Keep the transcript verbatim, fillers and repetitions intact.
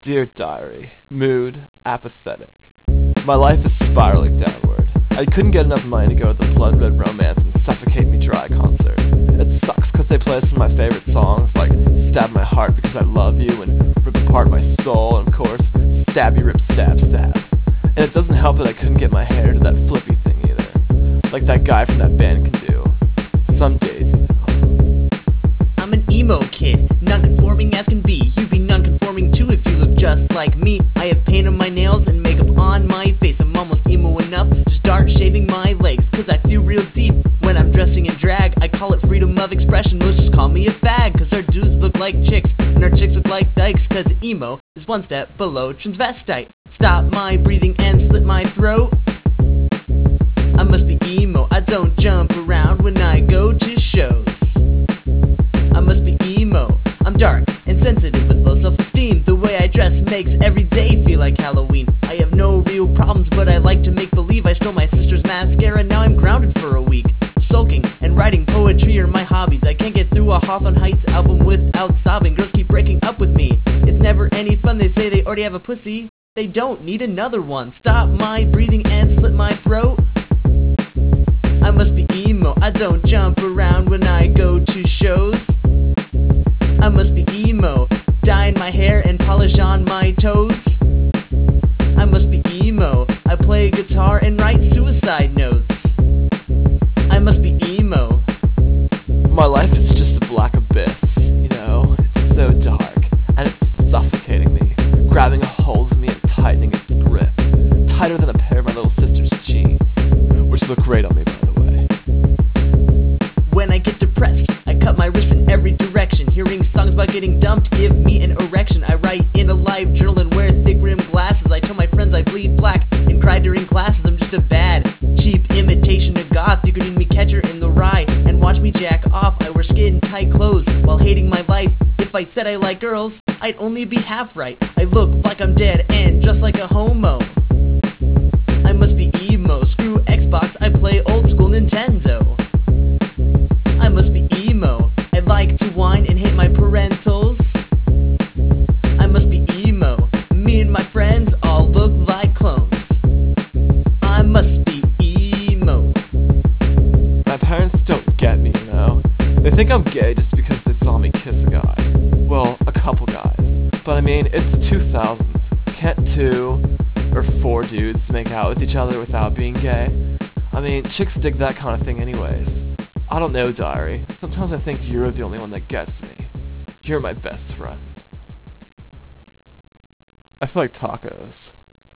Dear Diary, mood apathetic. My life is spiraling downward. I couldn't get enough money to go to the Blood Red Romance and Suffocate Me Dry concert. It sucks because they play some of my favorite songs, like Stab My Heart Because I Love You and Rip Apart My Soul, and of course, Stabby Rip Stab Stab. And it doesn't help that I couldn't get my hair to that flippy thing either, like that guy from that band can do. Some days, you know. I'm an emo kid, non-conforming as can be. You'd be non-conforming too if you look just like me. I have paint on my nails and makeup on my face. I'm almost emo enough to start shaving my legs, cause I feel real deep when I'm dressing in drag. I call it freedom of expression, let's just call me a fag. Cause our dudes look like chicks, and our chicks look like dykes. Cause emo is one step below transvestite. Stop my breathing and slit my throat. I must be emo, I don't jump around when I go to shows. I must be emo, I'm dark and sensitive with low self-esteem. The way I dress makes every day feel like Halloween. I have no real problems, but I like to make believe. I stole my sister's mascara, now I'm grounded for a week. Sulking and writing poetry are my hobbies. I can't get through a Hawthorne Heights album without sobbing. Girls keep breaking up with me, it's never any fun. They say they already have a pussy, they don't need another one. Stop my breathing and slit my throat. I must be emo, I don't jump around when I go to shows. I must be emo, dye in my hair and polish on my toes. I must be emo, I play guitar and write suicide notes. I must be emo. My life is just a black abyss, you know? It's so dark, and it's suffocating me, grabbing a hold of me and tightening its grip. Tighter than a pair of my little sister's jeans, which look great on me, by the way. When I get depressed, I cut my wrist in every direction. Hearing songs about getting dumped give me an erection. I write in a live journal and wear thick rimmed glasses. I tell my friends I bleed black and cry during classes. I'm just a bad, cheap imitation of goth. You could need me Catcher in the Rye and watch me jack off. I wear skin tight clothes while hating my life. If I said I like girls, I'd only be half right. I look like I'm dead and just like a homo. I must be emo, screw Xbox, I play old school Nintendo. I must be emo, I like to whine and hit my parentals. I must be emo, me and my friends all look like clones. I must be emo. My parents don't get me, you know? They think I'm gay just because they saw me kiss a guy. Well, a couple guys. But I mean, it's the two thousands. Can't two or four dudes make out with each other without being gay? I mean, chicks dig that kind of thing anyways. I don't know, Diary. Sometimes I think you're the only one that gets me. You're my best friend. I feel like tacos.